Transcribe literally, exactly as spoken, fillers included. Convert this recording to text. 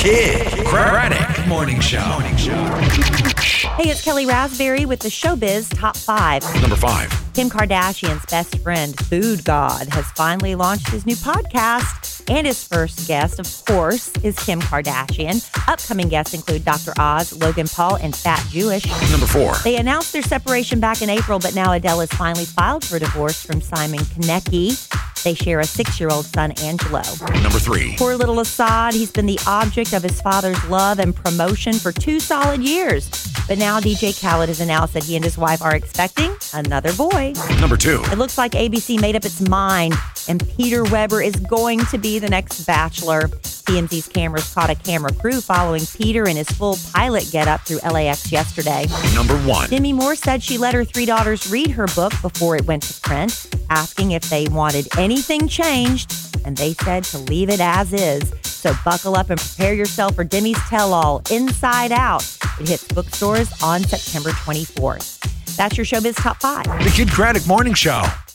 Kid Craddock Morning Show. Morning Show. Hey, it's Kelly Raspberry with the Showbiz Top five. Number five. Kim Kardashian's best friend, Food God, has finally launched his new podcast. And his first guest, of course, is Kim Kardashian. Upcoming guests include Doctor Oz, Logan Paul, and Fat Jewish. Number four. They announced their separation back in April, but now Adele has finally filed for divorce from Simon Konecki. They share a six-year-old son, Angelo. Number three. Poor little Assad, he's been the object of his father's love and promotion for two solid years. But now D J Khaled has announced that he and his wife are expecting another boy. Number two. It looks like A B C made up its mind, and Peter Weber is going to be the next Bachelor. T M Z's cameras caught a camera crew following Peter in his full pilot getup through L A X yesterday. Number one. Demi Moore said she let her three daughters read her book before it went to print, asking if they wanted anything changed, and they said to leave it as is. So buckle up and prepare yourself for Demi's tell-all, Inside Out. It hits bookstores on September twenty-fourth. That's your Showbiz Top five. The Kid Craddock Morning Show.